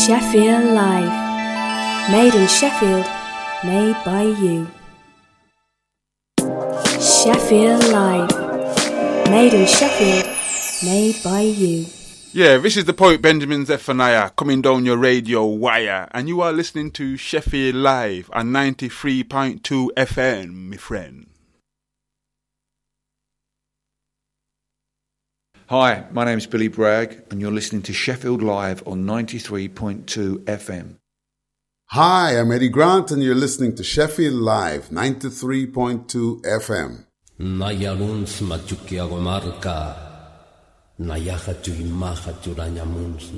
Sheffield Live. Made in Sheffield, made by you. Sheffield Live. Made in Sheffield, made by you. Yeah, this is the poet Benjamin Zephaniah coming down your radio wire, and you are listening to Sheffield Live on 93.2 FM, my friend. Hi, my name's Billy Bragg, and you're listening to Sheffield Live on 93.2 FM. Hi, I'm Eddie Grant, and you're listening to Sheffield Live, 93.2 FM. Nayaluns machukiago marca, nayaja chuimaja churañamuns.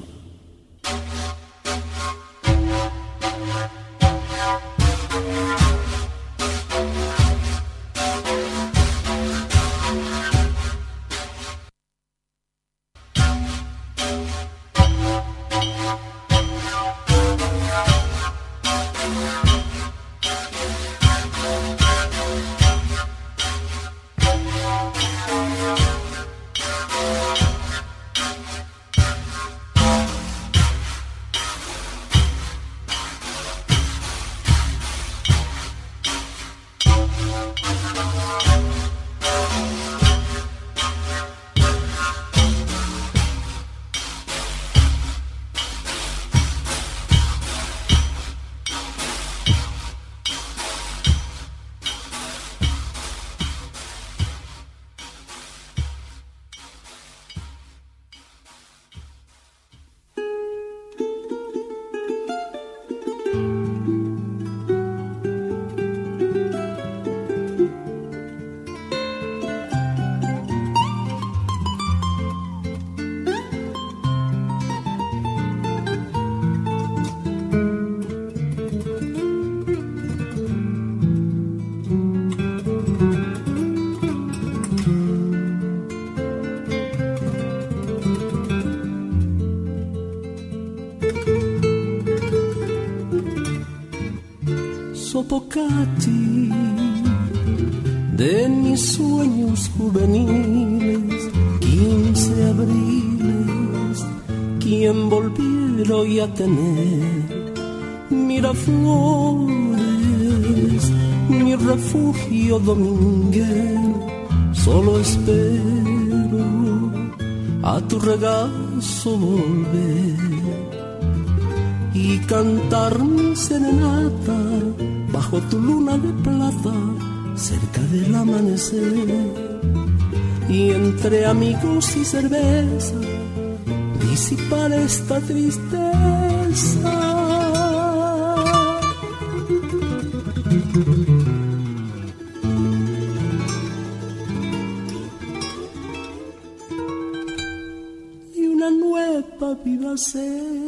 Sopocati de mis sueños juveniles, 15 abriles, quien volviera hoy a tener Miraflores, mi refugio dominguero, solo espero a tu regazo volver y cantar mi serenata bajo tu luna de plata, cerca del amanecer. Y entre amigos y cerveza, disipar esta tristeza. Y una nueva vida ser.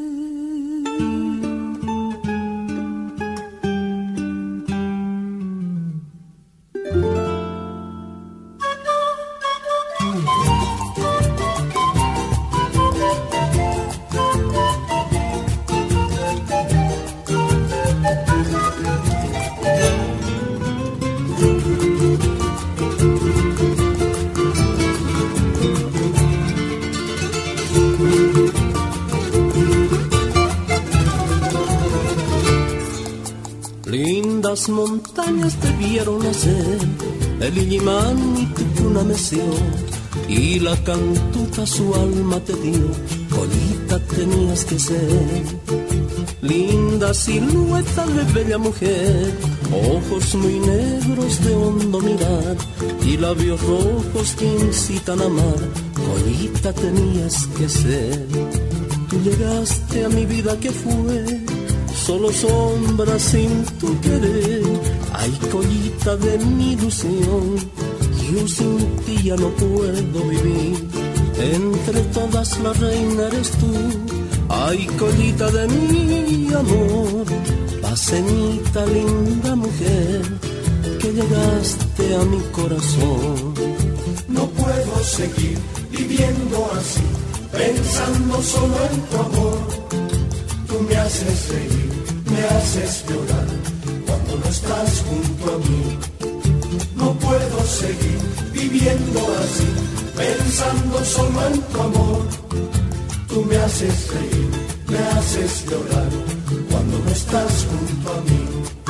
Lindas montañas te vieron nacer, el Illimán y Tucuna meció, y la cantuta su alma te dio, colita tenías que ser. Linda silueta de bella mujer, ojos muy negros de hondo mirar, y labios rojos que incitan a amar, colita tenías que ser. Tú llegaste a mi vida que fue solo sombra sin tu querer. Ay, collita de mi ilusión, yo sin ti ya no puedo vivir. Entre todas la reina eres tú. Ay, collita de mi amor, la ceñita linda mujer, que llegaste a mi corazón. No puedo seguir viviendo así, pensando solo en tu amor. Tú me haces reír, me haces llorar cuando no estás junto a mí. No puedo seguir viviendo así, pensando solo en tu amor. Tú me haces reír, me haces llorar cuando no estás junto a mí.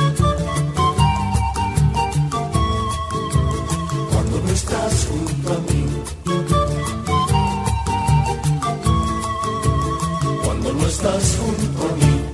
Cuando no estás junto a mí. Cuando no estás junto a mí.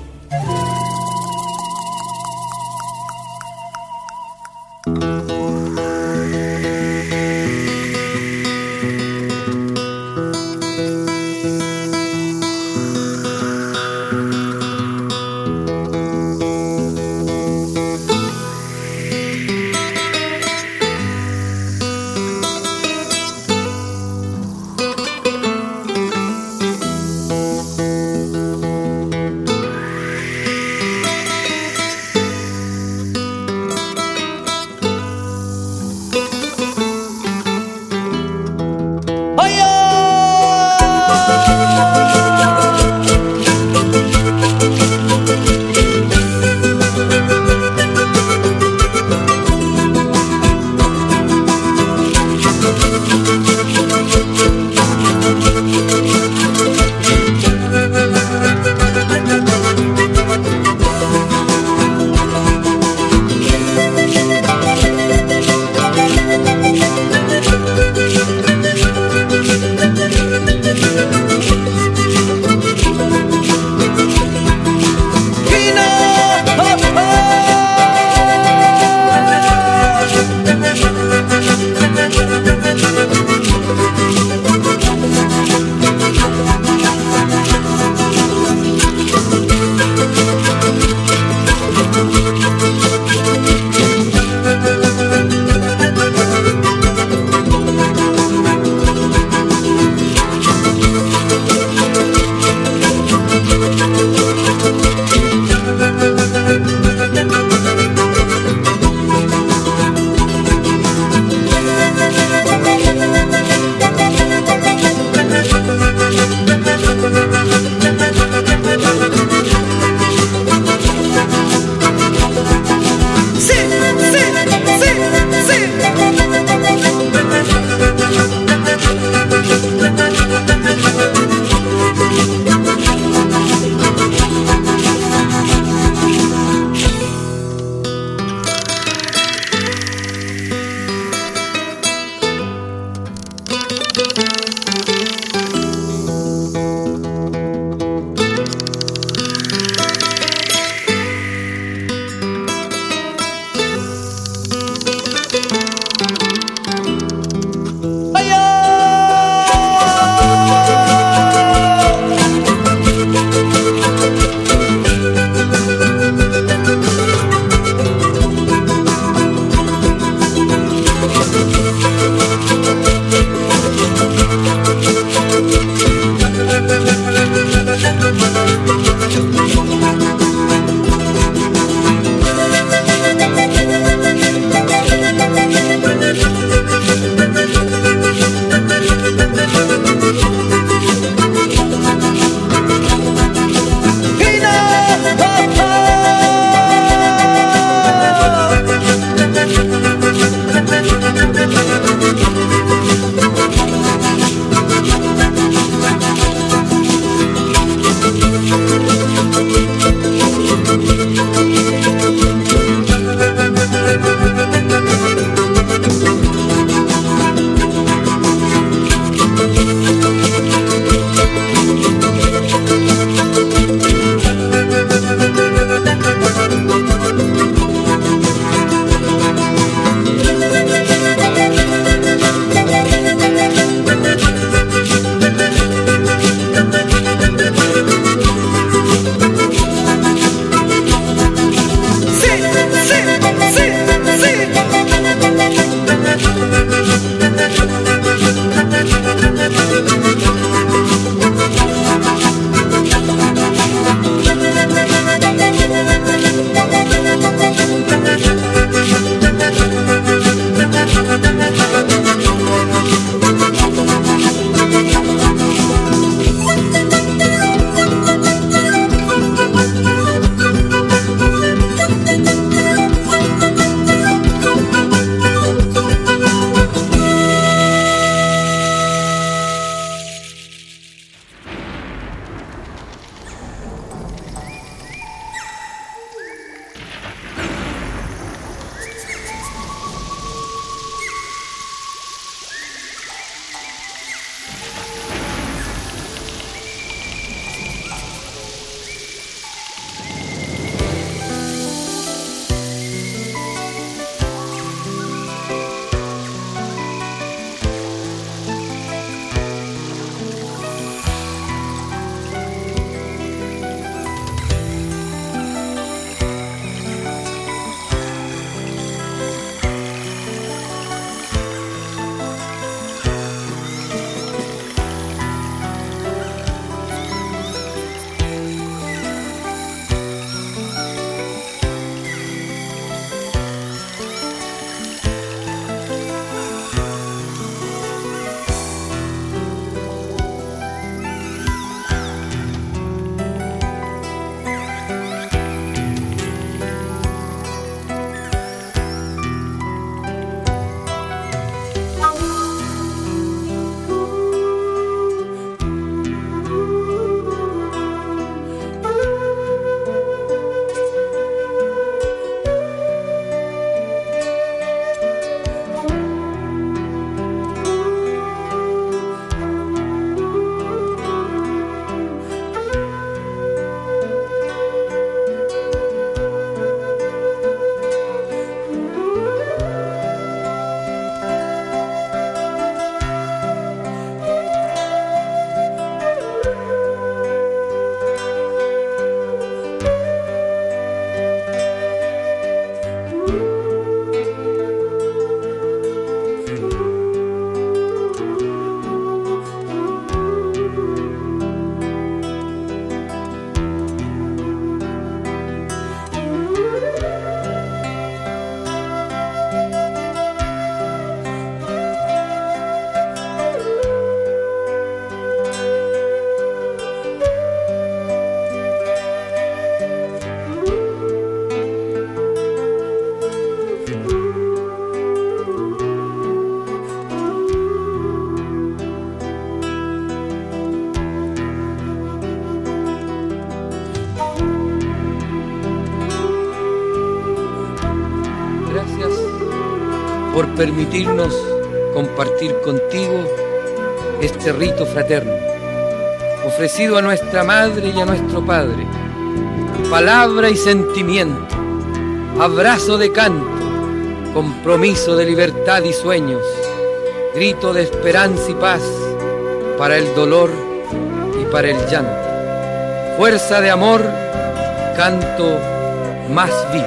por permitirnos compartir contigo este rito fraterno, ofrecido a nuestra madre y a nuestro padre. Palabra y sentimiento, abrazo de canto, compromiso de libertad y sueños, grito de esperanza y paz para el dolor y para el llanto, fuerza de amor, canto más vivo.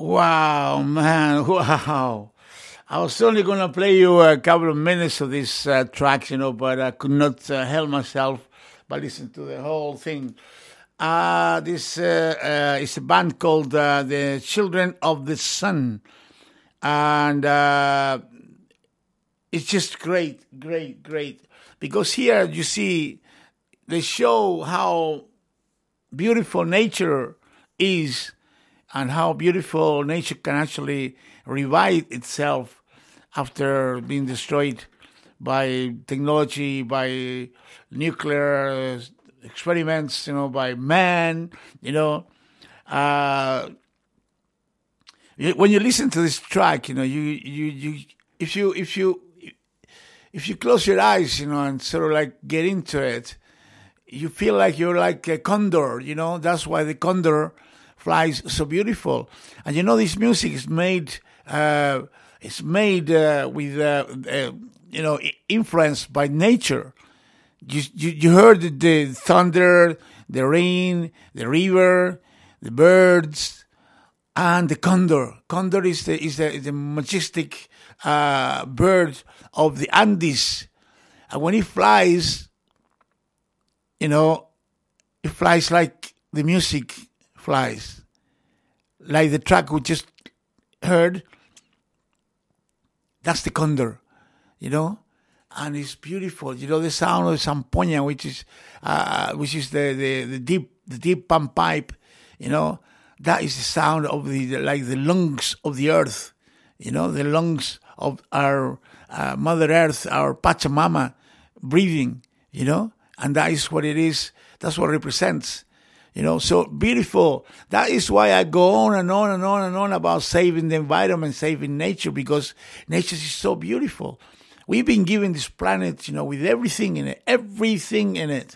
Wow, man, wow. I was only going to play you a couple of minutes of this track, but I could not help myself but listen to the whole thing. This is a band called the Children of the Sun. And it's just great. Because here you see, they show how beautiful nature is and how beautiful nature can actually revive itself after being destroyed by technology, by nuclear experiments, by man, When you listen to this track, if you close your eyes, and sort of like get into it, you feel like you're like a condor, That's why the condor flies so beautiful. And this music is made with influenced by nature. You heard the thunder, the rain, the river, the birds, and the condor. Condor is the majestic bird of the Andes, and when it flies, it flies like the music flies, like the track we just heard. That's the condor, and it's beautiful. The sound of zampoña, which is the deep pan pipe, that is the sound of the lungs of the earth, the lungs of our Mother Earth, our Pachamama breathing, and that is what it is. That's what it represents. So beautiful. That is why I go on and on and on and on about saving the environment, saving nature, because nature is so beautiful. We've been given this planet, with everything in it,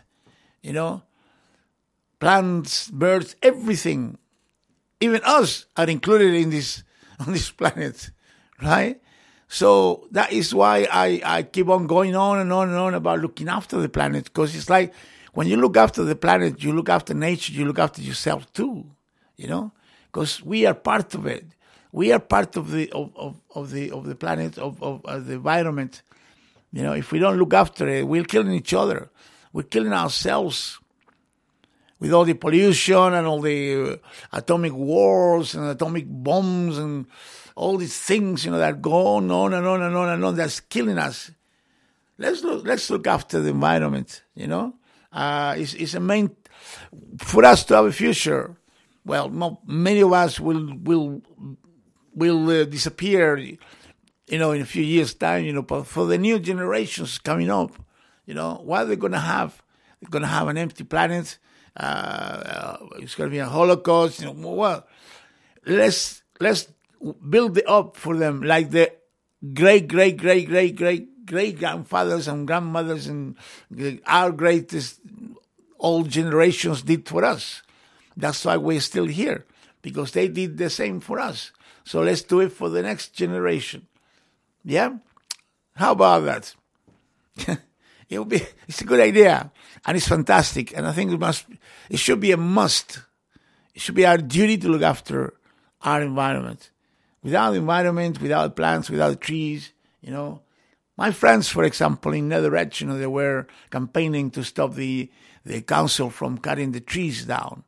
plants, birds, everything. Even us are included on this planet, right? So that is why I keep on going on and on and on about looking after the planet, because it's like, when you look after the planet, you look after nature, you look after yourself too, because we are part of it. We are part of the planet, of the environment. If we don't look after it, we're killing each other. We're killing ourselves with all the pollution and all the atomic wars and atomic bombs and all these things, that go on and on and on and on. That's killing us. Let's look after the environment. It's a main for us to have a future. Well, many of us will disappear, in a few years' time. But for the new generations coming up, what are they going to have? They're going to have an empty planet. It's going to be a Holocaust. Well, let's build it up for them, like the great grandfathers and grandmothers and our greatest old generations did for us. That's why we're still here, because they did the same for us. So let's do it for the next generation. Yeah? How about that? It's a good idea, and it's fantastic, and I think it should be a must. It should be our duty to look after our environment. Without the environment, without plants, without trees, My friends, for example, in Netherredge, they were campaigning to stop the council from cutting the trees down,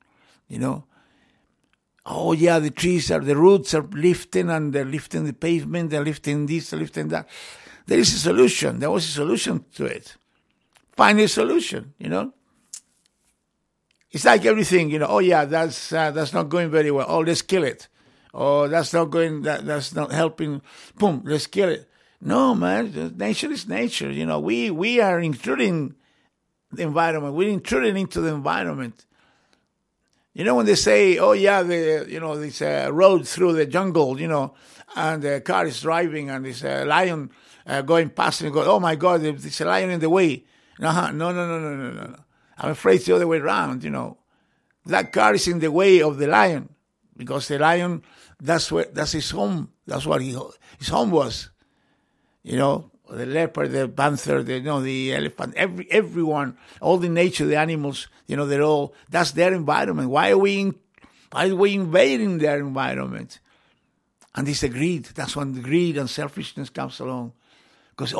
Oh, yeah, the roots are lifting, and they're lifting the pavement, they're lifting this, they're lifting that. There is a solution. There was a solution to it. Find a solution, It's like everything, Oh, yeah, that's not going very well. Oh, let's kill it. Oh, that's not helping. Boom, let's kill it. No, man, nature is nature. We are intruding the environment. We're intruding into the environment. When they say, oh, yeah, this road through the jungle, and the car is driving and there's a lion going past and you go, oh, my God, there's a lion in the way. No. I'm afraid it's the other way around, That car is in the way of the lion, because the lion, that's his home. That's what his home was. The leopard, the panther, the elephant, everyone, all the nature, the animals, that's their environment. Why are we invading their environment? And this is the greed. That's when the greed and selfishness comes along. Because,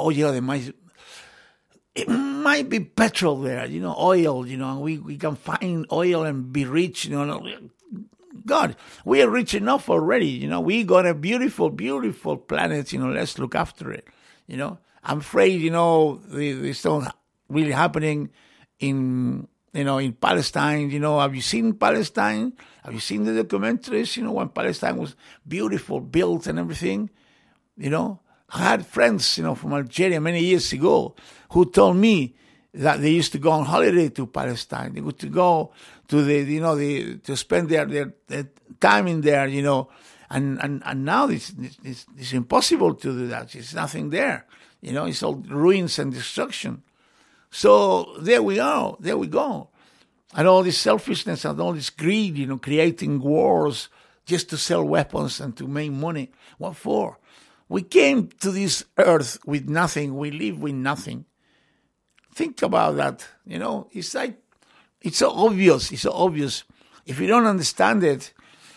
it might be petrol there, oil, and we can find oil and be rich, God, we are rich enough already, we got a beautiful, beautiful planet, let's look after it, I'm afraid, it's not really happening in Palestine, have you seen Palestine? Have you seen the documentaries, when Palestine was beautiful, built and everything, I had friends, from Algeria many years ago who told me that they used to go on holiday to Palestine. They would to go to to spend their time in there, and now it's impossible to do that. There's nothing there, it's all ruins and destruction. So there we go. And all this selfishness and all this greed, creating wars just to sell weapons and to make money. What for? We came to this earth with nothing. We live with nothing. Think about that. It's like, it's so obvious. It's so obvious. If you don't understand it,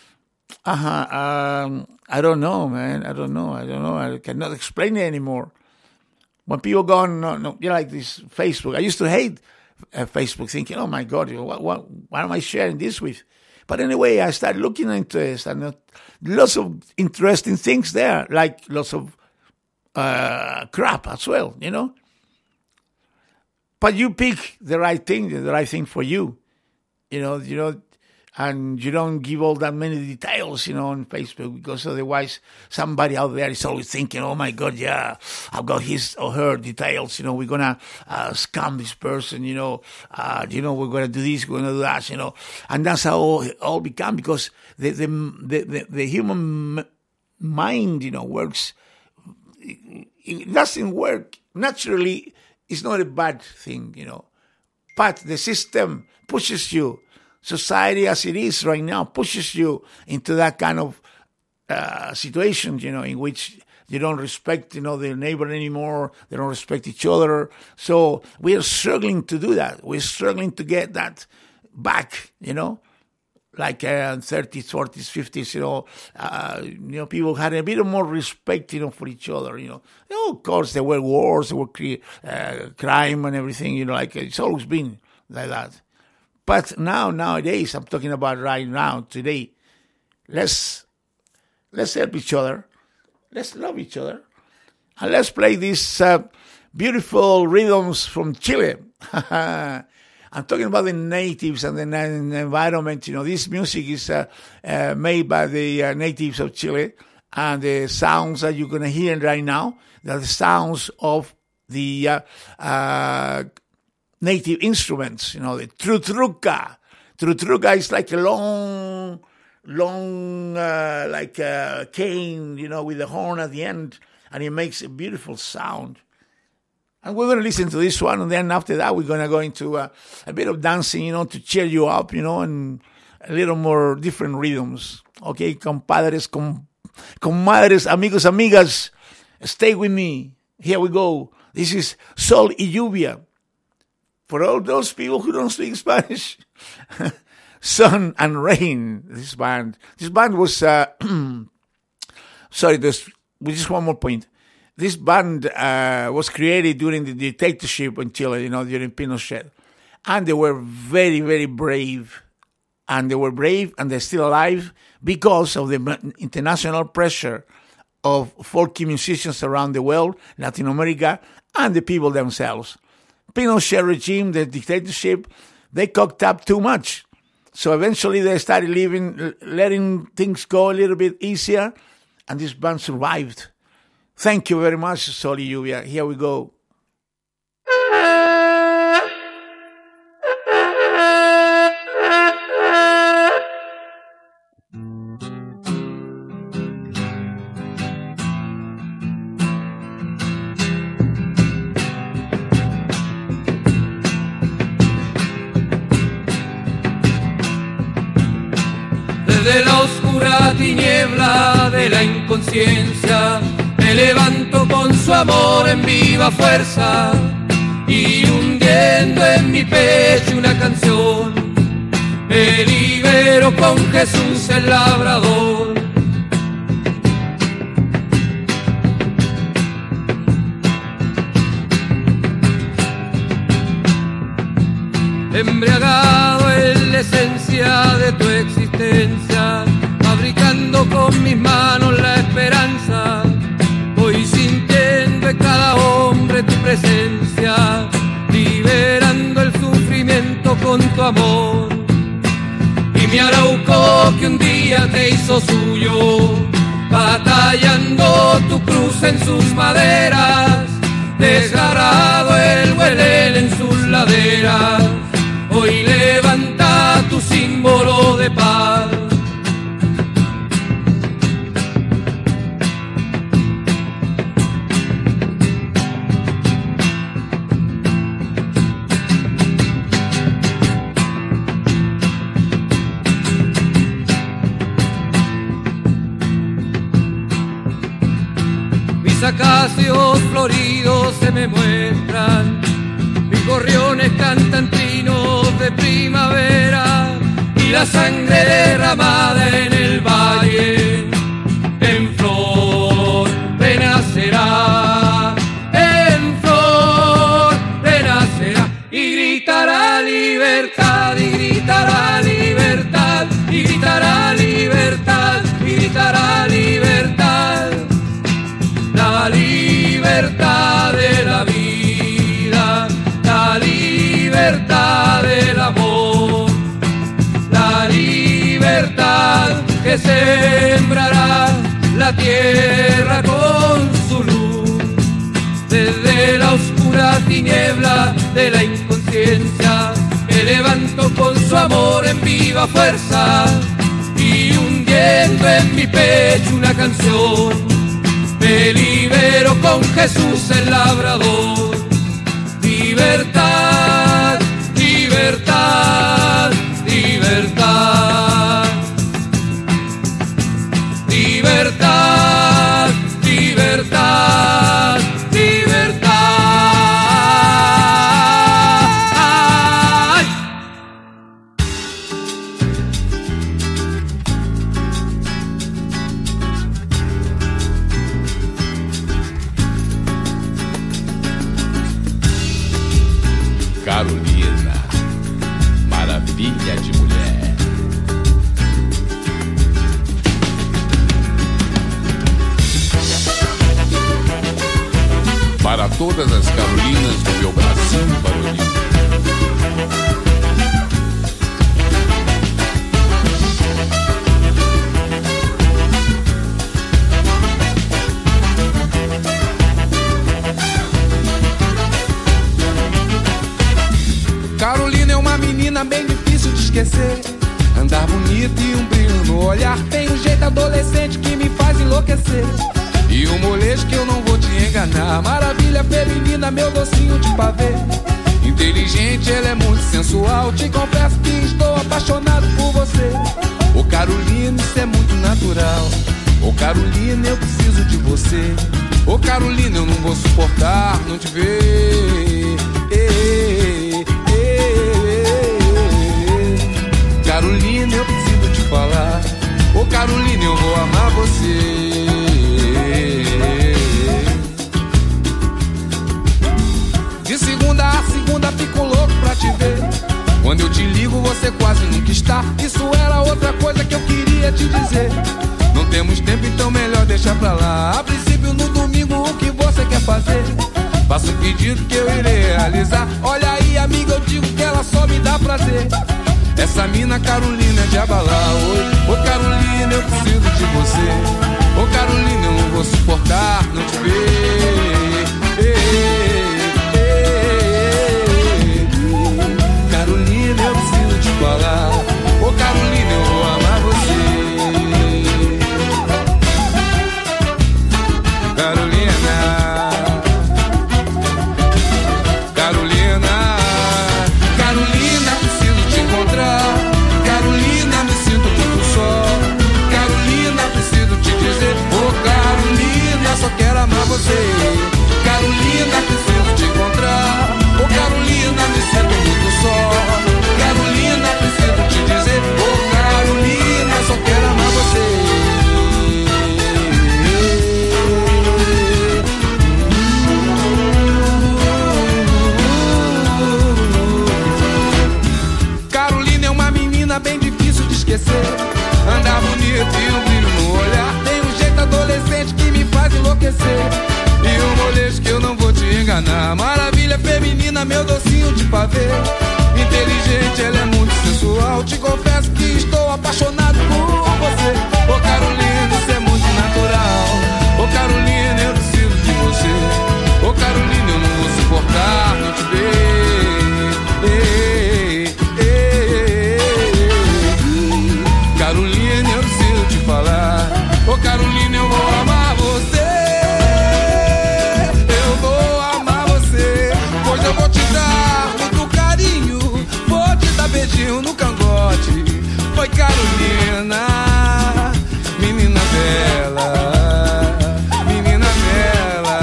I don't know, man. I don't know. I cannot explain it anymore. When people go on, like this Facebook, I used to hate Facebook, thinking, oh my God, what am I sharing this with? But anyway, I started looking into this, and lots of interesting things there, like lots of crap as well, But you pick the right thing for you, and you don't give all that many details, on Facebook, because otherwise somebody out there is always thinking, oh my God, yeah, I've got his or her details, we're going to scam this person, we're going to do this, we're going to do that, and that's how it all become, because the human mind, works, it doesn't work naturally. It's not a bad thing, but the system pushes you. Society as it is right now pushes you into that kind of situation, in which you don't respect, their neighbor anymore. They don't respect each other. So we are struggling to do that. We're struggling to get that back, like 30s, 40s, 50s, people had a bit more respect, for each other, Of course, there were wars, there were crime and everything, like it's always been like that. But nowadays, I'm talking about right now, today, let's help each other, let's love each other, and let's play these beautiful rhythms from Chile. I'm talking about the natives and the environment. This music is made by the natives of Chile, and the sounds that you're going to hear right now, they're the sounds of the native instruments, the trutruca. Trutruca is like a long, like a cane, with the horn at the end, and it makes a beautiful sound. And we're going to listen to this one, and then after that, we're going to go into a bit of dancing, to cheer you up, and a little more different rhythms. Okay, compadres, comadres, amigos, amigas, stay with me. Here we go. This is Sol y Lluvia. For all those people who don't speak Spanish, Sun and Rain, this band. This band was, sorry, just one more point. This band was created during the dictatorship in Chile, during Pinochet. And they were very, very brave. And they were brave, and they're still alive because of the international pressure of folky musicians around the world, Latin America, and the people themselves. Pinochet regime, the dictatorship, they cocked up too much. So eventually they started letting things go a little bit easier, and this band survived. Thank you very much, Sol y Lluvia. Here we go. Desde la oscura tiniebla de la inconsciencia me levanto con su amor en viva fuerza y hundiendo en mi pecho una canción me libero con Jesús el labrador. embriagado en la esencia de tu existencia, fabricando con mis manos la esperanza. Voy sintiendo en cada hombre tu presencia, liberando el sufrimiento con tu amor. Y mi arauco que un día te hizo suyo, batallando tu cruz en sus maderas, desgarrado el huelel en sus laderas, hoy levanta tu símbolo de paz. Mis acacios floridos se me muestran, mis gorriones cantan trinos de primavera, y la sangre derramada en el valle en flor renacerá, en flor renacerá, y gritará libertad, y gritará libertad, y gritará libertad, y gritará libertad. La libertad de la vida, la libertad del amor, la libertad que sembrará la tierra con su luz, desde la oscura tiniebla de la inconsciencia, me levanto con su amor en viva fuerza, y hundiendo en mi pecho una canción, me libero con Jesús el labrador. Libertad, libertad, libertad. Libertad, libertad, libertad. Carolina, maravilha de mulher. Para todas as Carolinas do meu Brasil varonil. Carolina é uma menina bem difícil de esquecer. Andar bonito e um brilho no olhar. Tem um jeito adolescente que me faz enlouquecer. E um molejo que eu não vou te enganar. Maravilha feminina, meu docinho de pavê. Inteligente, ela é muito sensual. Te confesso que estou apaixonado por você. Ô Carolina, isso é muito natural. Ô Carolina, eu preciso de você. Ô Carolina, eu não vou suportar não te ver. Carolina, eu preciso te falar. Ô Carolina, eu vou amar você. De segunda a segunda fico louco pra te ver. Quando eu te ligo você quase nunca está. Isso era outra coisa que eu queria te dizer. Não temos tempo, então melhor deixar pra lá. A princípio no domingo o que você quer fazer? Faça um pedido que eu irei realizar. Olha aí amiga, eu digo que ela só me dá prazer. Essa mina Carolina é de abalar. Ô Carolina, eu preciso de você. Ô Carolina, eu não vou suportar não te ver. Carolina, eu preciso te falar. Ô Carolina, eu vou amar você. Carolina, Carolina, Carolina, preciso te encontrar. Carolina, me sinto muito só. Carolina, preciso te dizer. Ô Carolina, só quero amar você. amanhecer. E o molejo que eu não vou te enganar. Maravilha feminina, meu docinho de pavê. Inteligente, ela é muito sensual. Te confesso que estou apaixonado por você. Ô Carolina, isso é muito natural. Ô Carolina, eu preciso de você. Ô Carolina, eu não vou suportar não te ver. Carolina, eu preciso te falar. Ô Carolina, eu vou amar você. Eu vou amar você. Pois eu vou te dar muito carinho. Vou te dar beijinho no cangote. Foi Carolina, menina bela. Menina bela.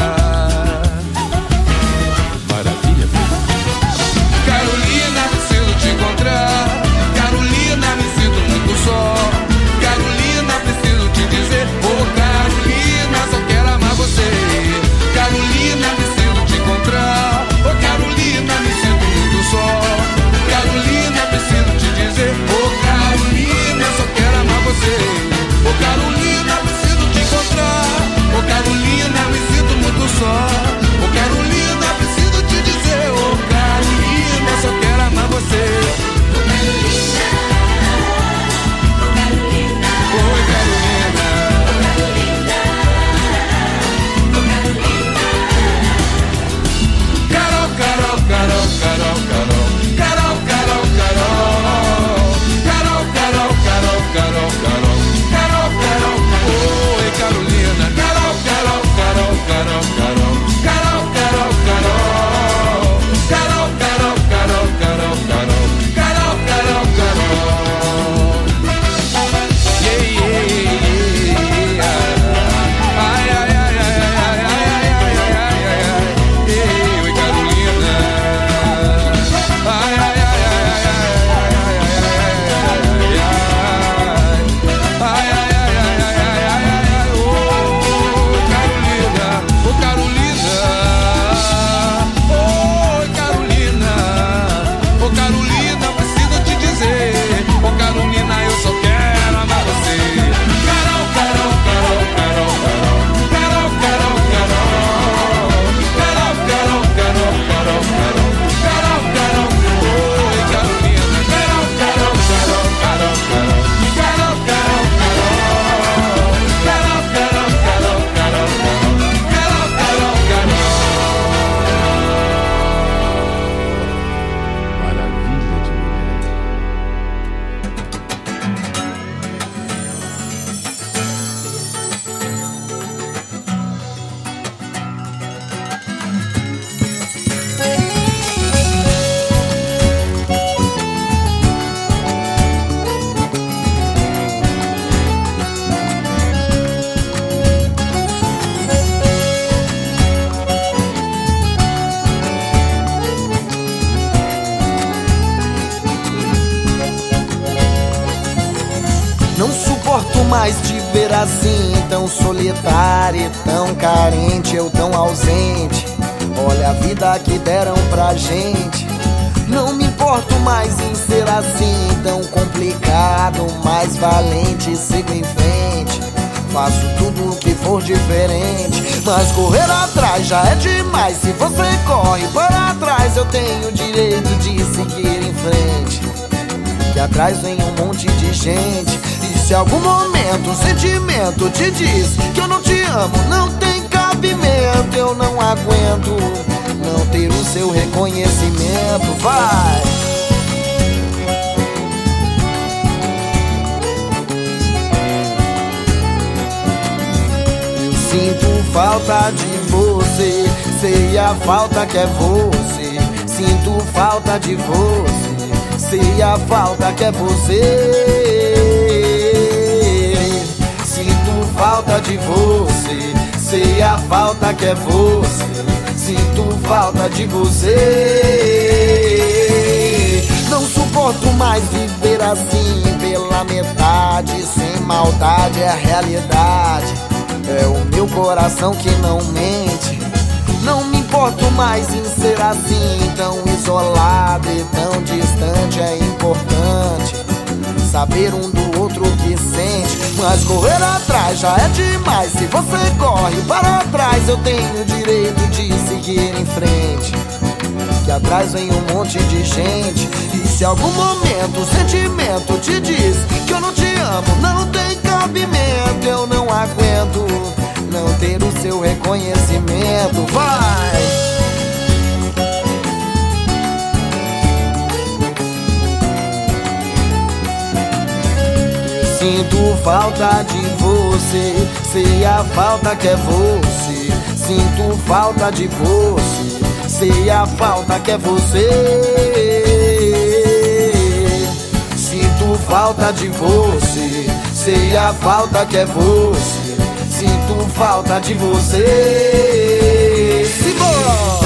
Maravilha. Carolina, preciso te encontrar. Carolina, me sinto muito só. Carolina, preciso te dizer. Ô Carolina, só quero amar você. Carolina, preciso te encontrar. Ô Carolina, me sinto muito só. Carolina, preciso te dizer. Ô Carolina, só quero amar você. Ô Carolina, preciso te encontrar. Ô Carolina, me sinto muito só. Ô Carolina, preciso te dizer. Ô Carolina, só quero amar você. Oi, Carolina. Carol, Carol, Carol, Carol, Carol. Carol, Carol, Carol. Carol, Carol, Carol, Carol, Carol. Carol, Carol. Oi, Carolina. Carol, Carol, Carol, Carol, Carol. Carol, Carol, Carol. Carol, Carol, Carol, Carol, Carol. Carol, Carol, Carol. Yeah, yeah, yeah. Ai, ai, ai, ai, ai, ai, ai, ai, ai, ai, ai, ai. Oi, Carolina. Ai, ai, ai, ai, ai, ai, ai, ai, ai, ai, ai, ai, ai, ai, ai, ai, ai, ô Carolina, ô Carolina, oi Carolina, ô Carolina, preciso te dizer, ô Carolina, eu só quero amar você. Carol, Carol, Carol, Carol, Carol, Carol, Carol, Carol, Carol, Carol, Carol, Carol, Carol, Carol, oi Carolina, Carol, Carol, Carol, Carol, Carol, Carol, Carol, Carol, Carol, Carol, Carol, Carol, Carol, Carol, Carol. Maravilha de mulher. Não suporto mais te ver assim, tão solitária, tão carente, eu tão ausente. Olha a vida que deram pra gente. Não me importo mais em ser assim, tão complicado, mais valente, sigo em frente. Faço tudo o que for diferente, mas correr atrás já é demais. Se você corre para trás, eu tenho o direito de seguir em frente. Que atrás vem um monte de gente. E se algum momento um sentimento te diz que eu não te amo, não tem cabimento. Eu não aguento não ter o seu reconhecimento. Vai! Eu sinto falta de você, sei a falta que é você. Sinto falta de você, sei a falta que é você. Sinto falta de você, sei a falta que é você. Sinto falta de você. Não suporto mais viver assim, pela metade, sem maldade, é a realidade. É o meu coração que não mente. Não me importo mais em ser assim, tão isolado e tão distante. É importante saber um do outro que sente, Mas correr atrás já é demais. Se você corre para trás, eu tenho o direito de seguir em frente. Que atrás vem um monte de gente. E se algum momento o sentimento te diz que eu não te amo, não tem cabimento. Eu não aguento não ter o seu reconhecimento. Vai! Sinto falta de você, sei a falta que é você. Sinto falta de você, sei a falta que é você. Sinto falta de você, sei a falta que é você. Sinto falta de você. Simbora!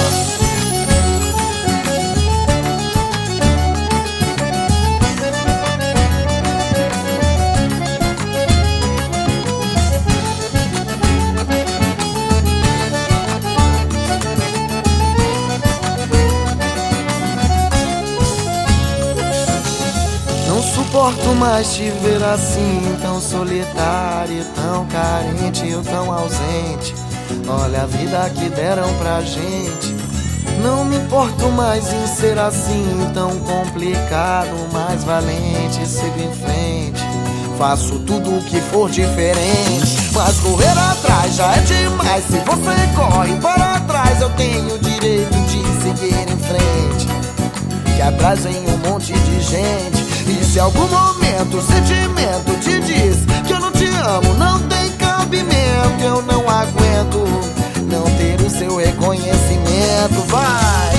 Não suporto mais te ver assim, tão solitário, tão carente, eu tão ausente. Olha a vida que deram pra gente. Não me importo mais em ser assim, tão complicado, mais valente, sigo em frente. Faço tudo o que for diferente. Mas correr atrás já é demais. Se você corre para trás, eu tenho o direito de seguir em frente. Que atrás vem um monte de gente. E se algum momento o sentimento te diz que eu não te amo, não tem cabimento. Eu não aguento não ter o seu reconhecimento. Vai!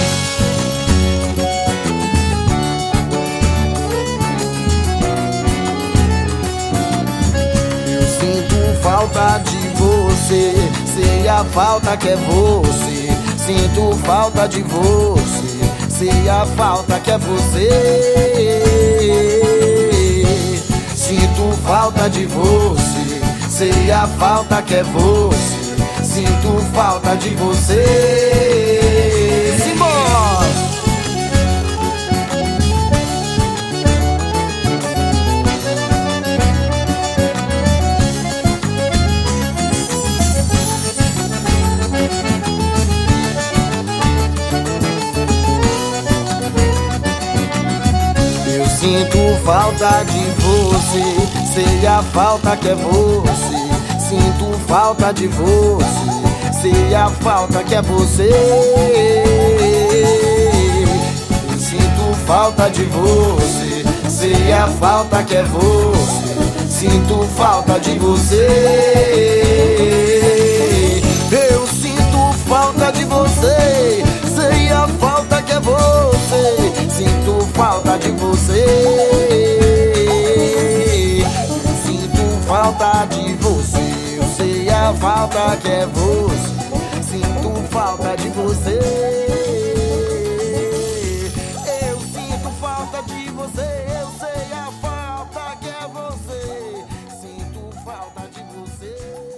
Eu sinto falta de você, sei a falta que é você. Sinto falta de você, sei a falta que é você. Sinto falta de você, sei a falta que é você. Sinto falta de você. Simbora! Sinto falta de você, sei a falta que é você. Sinto falta de você, sei a falta que é você. Sinto falta de você, sei a falta que é você. Sinto falta de você. Eu sinto falta de você, sei a falta que é você. Sinto falta de você. Sinto falta de você, eu sei a falta que é você. Sinto falta de você. Eu sinto falta de você, eu sei a falta que é você. Sinto falta de você.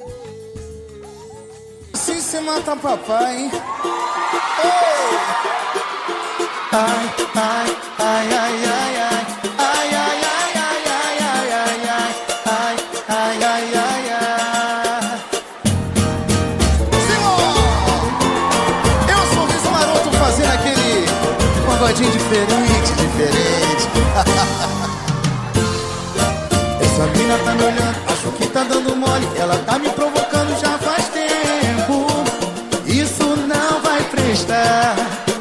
Assim você mata papai, hein? Ei! Ai, ai, ai, ai, ai, ai, ai, ai, ai, ai, ai, ai, ai, ai, ai, ai, ai. Senhor! Eu sou o Sorriso Maroto fazendo aquele pagodinho diferente. Essa mina tá me olhando, acho que tá dando mole. Ela tá me provocando já faz tempo. Isso não vai prestar.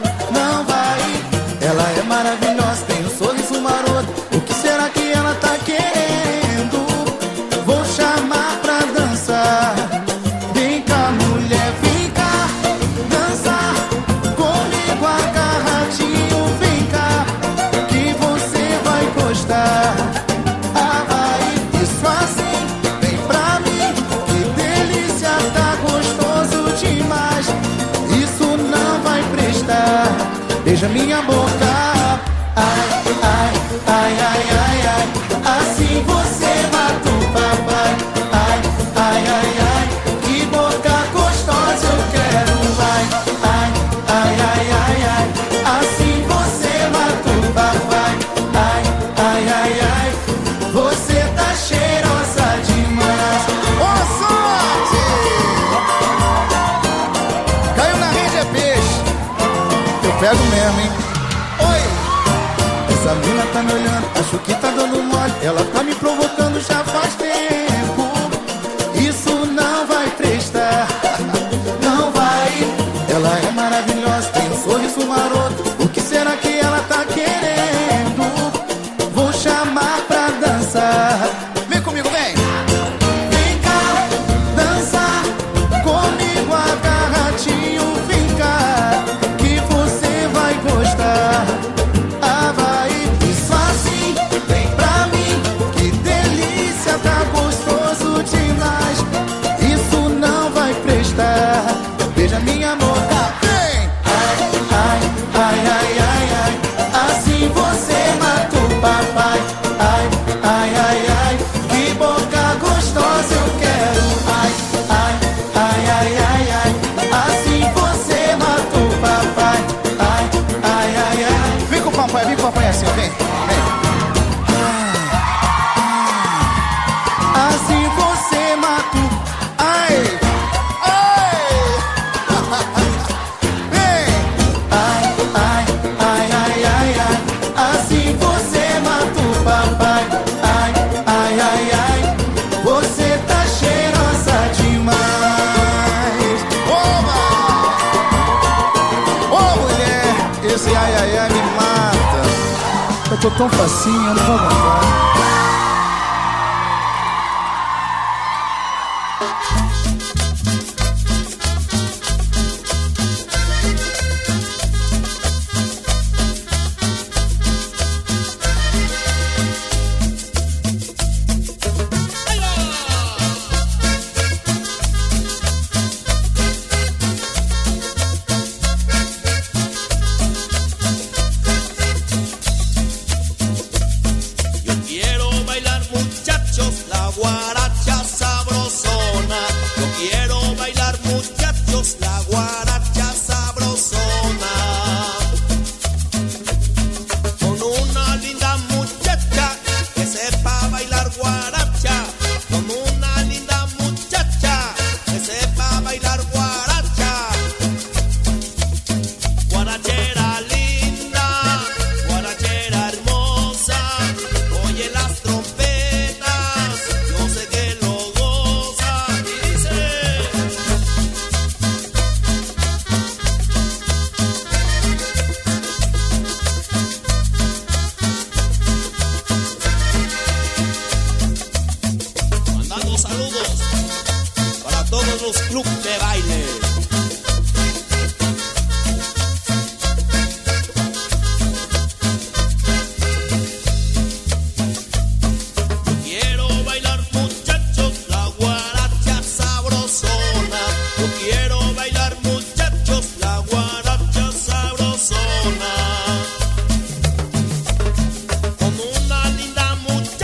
Ela é maravilhosa, tem um sorriso maroto. O que será que ela tá querendo? Vou chamar pra dançar. Vem cá, mulher, vem cá dançar comigo agarradinho. Vem cá, que você vai gostar. Ah, vai, isso assim, vem pra mim. Que delícia, tá gostoso demais. Isso não vai prestar. Beija minha boca, ai, ai, ai, ai, ai, ai. Assim você mata o papai, ai, ai, ai, ai. Que boca gostosa eu quero, vai, ai, ai, ai, ai, ai. Assim você mata o papai, ai, ai, ai, ai. Você tá cheirosa demais. pego mesmo, hein? Oi! Essa mina tá me olhando, acho que tá dando mole. Ela tá me provocando já faz tempo. Isso não vai prestar, não vai. Ela é maravilhosa, tem um sorriso maroto. O que será que ela tá querendo? Vou chamar pra dançar. Vem comigo, vem! Vem cá, dançar comigo agarradinho. Vem cá, que você vai gostar. Ah, vai, isso assim, vem pra mim. Que delícia, tá gostoso demais. Isso não vai prestar. Beija minha boca, vem! Ai, ai, ai, ai, ai, ai. Assim você mata o papai. Ai, ai, ai, ai. Que boca gostosa eu quero. Ai, ai, ai, ai, ai, ai. Assim você mata o papai. Ai, ai, ai, ai. Vem com o papai assim, vem, vem. Assim você mata o... Ai, ai. Vem. Ai, ai, ai, ai, ai, ai. Assim você mata o papai. Ai, ai, ai, ai. Você tá cheirosa demais. Oba! Ô, mulher, esse ai, ai, ai me mata. Eu tô tão facinho, eu não vou aguentar.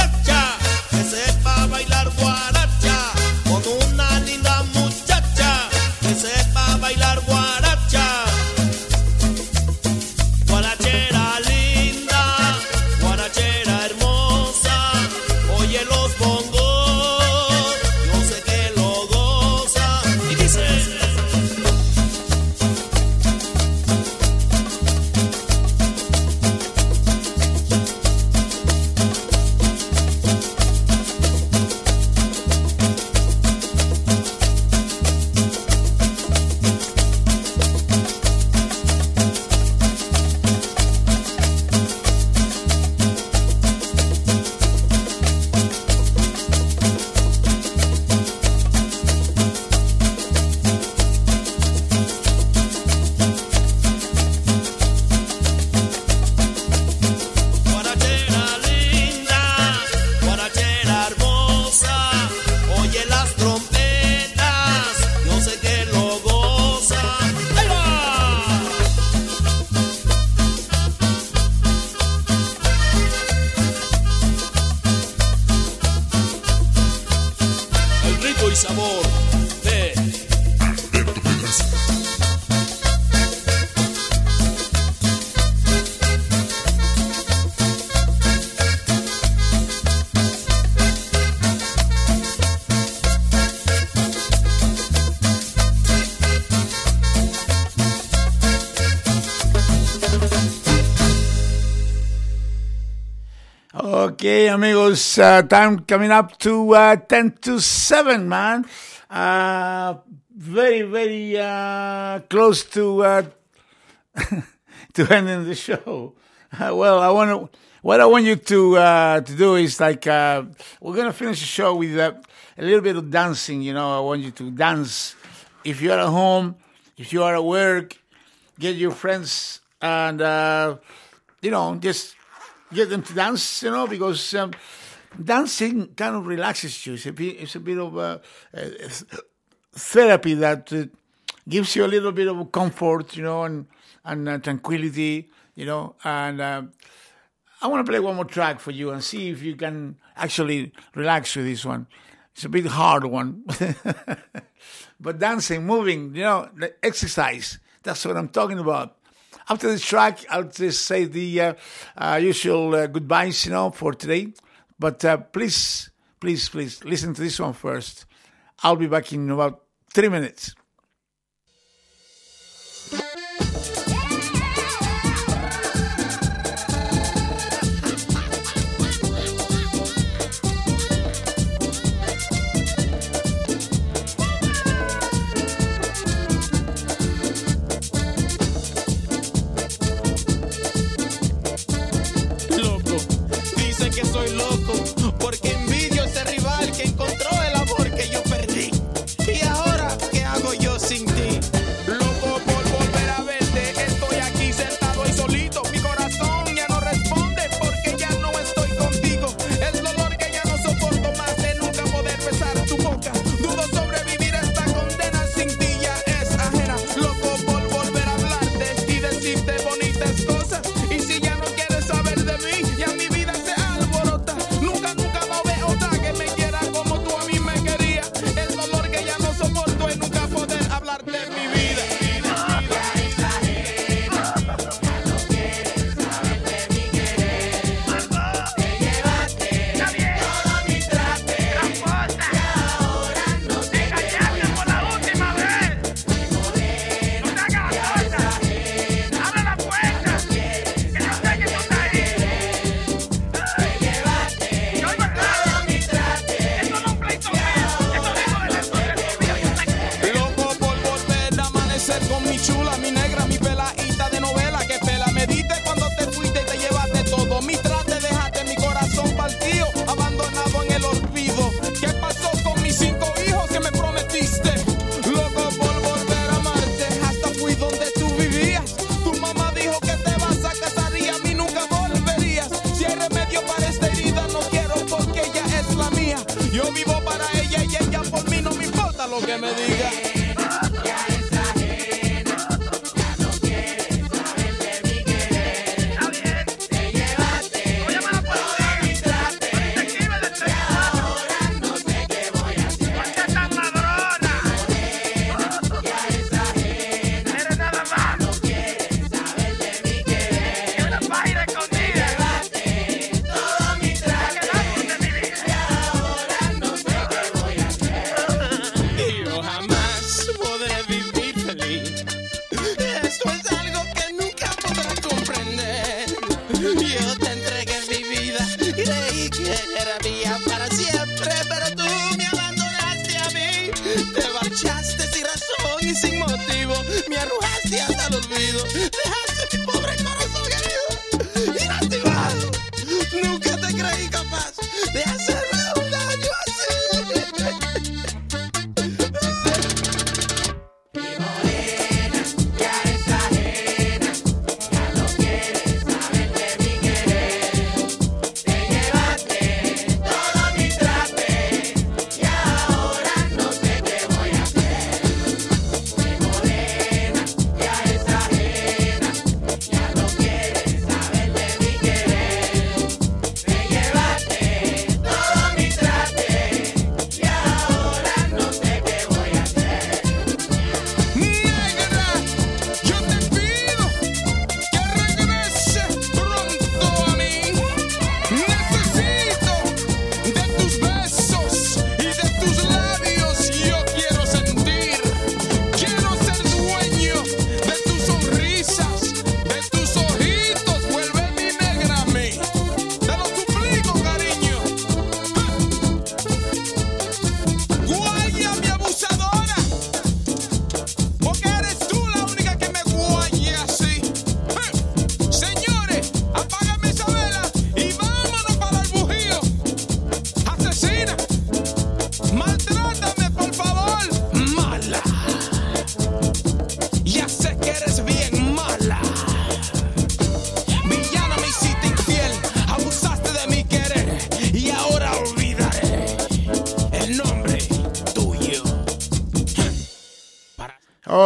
Con una linda muchacha Okay, amigos, time coming up to 10 to 7, man. Very, very close to to ending the show. What I want you to do is like we're gonna finish the show with a little bit of dancing. You know, I want you to dance. If you're at home, if you are at work, get your friends and just get them to dance, because dancing kind of relaxes you. It's a bit of therapy that gives you a little bit of comfort, and tranquility, and I want to play one more track for you and see if you can actually relax with this one. It's a bit hard one. But dancing, moving, the exercise, that's what I'm talking about. After this track, I'll just say the usual goodbyes, for today. But please listen to this one first. I'll be back in about 3 minutes. Soy loco porque envidio ese rival que encontró el amor que yo perdí. Y ahora, ¿qué hago yo sin ti? Loco por volver a verte, estoy aquí sentado y solito. Mi corazón ya no responde porque ya no estoy contigo. El dolor que ya no soporto más de nunca poder besar tu boca. Dudo sobrevivir a esta condena, sin ti ya es ajena. Loco por volver a hablarte y decirte bonitas cosas. Y si ya no quieres saber de mí, ya mi vida se nunca no veo otra que me quiera como tú a mí me querías. El dolor que ya no soporto es nunca poder hablar de mi vida. Con mi chula, mi negra, mi peladita de novela. Que pela me diste cuando te fuiste y te llevaste todo. Mi trate, dejaste mi corazón partido, abandonado en el olvido. ¿Qué pasó con mis 5 hijos que me prometiste? Loco por volver a amarte, hasta fui donde tú vivías. Tu mamá dijo que te vas a casar y a mí nunca volverías. Si hay remedio para esta herida, no quiero porque ella es la mía. Yo vivo para ella y ella por mí, no me importa lo que me diga. Jamás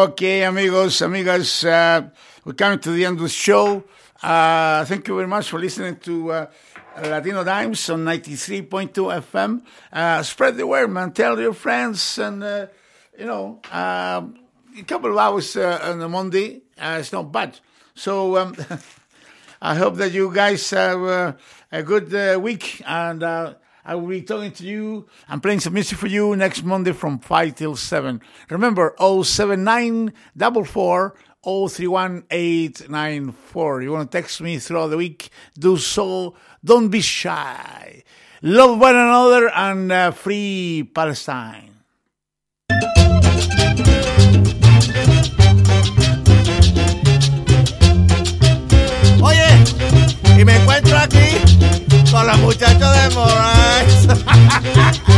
Okay, amigos, amigas, we're coming to the end of the show. Thank you very much for listening to Latino Dimes on 93.2 FM. Spread the word, man. Tell your friends, and a couple of hours on a Monday, it's not bad. So I hope that you guys have a good week, and I will be talking to you and playing some music for you next Monday from 5 till 7. Remember, 07944 031894. You want to text me throughout the week? Do so. Don't be shy. Love one another and free Palestine. Oye, y me encuentro aquí con los muchachos de Moraes.